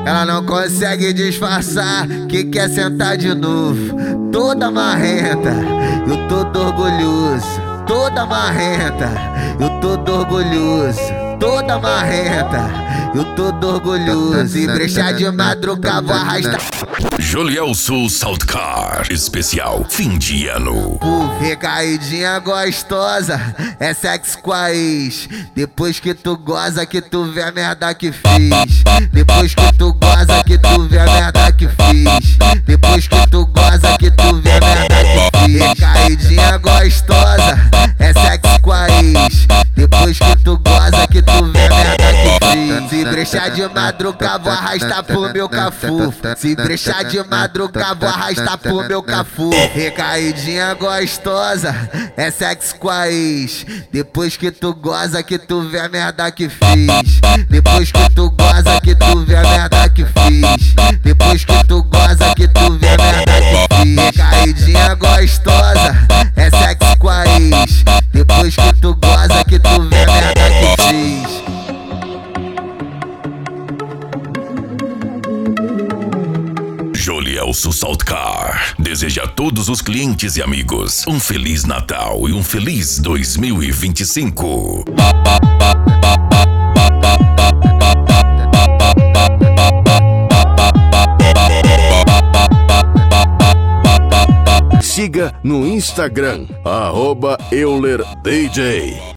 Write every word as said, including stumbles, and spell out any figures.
Ela não consegue disfarçar que quer sentar de novo. Toda marrenta, eu todo orgulhoso. Toda marrenta, eu todo orgulhoso. Toda marrenta, eu todo orgulhoso. Se brechar de madrugada, vou arrastar. Jolielso Saltcar, especial fim de ano. Uh, recaidinha gostosa, é sexo com a ex. Depois que tu goza, que tu vê a merda que fiz. Depois que tu goza, que tu vê a merda que fiz. Depois que tu goza, que tu vê a merda que fiz. Recaidinha gostosa, é sexo com a ex. Depois que tu goza, que tu vê a merda que fiz. Se brechar de madrugada, vou arrastar pro meu cafu. Se brechar de madrugada, vou arrastar pro meu cafu. Recaidinha gostosa, é sexo com a ex. Depois que tu goza, que tu vê a merda que fiz. Depois que tu goza, que tu vê a merda que fiz. Depois que tu goza, que tu vê a merda que fiz. Recaidinha gostosa, é sexo com a ex. Depois que tu goza, que tu vê a merda que fiz. Jolielso Saltcar deseja a todos os clientes e amigos um Feliz Natal e um Feliz dois mil e vinte e cinco. Siga no Instagram, arroba Euler D J.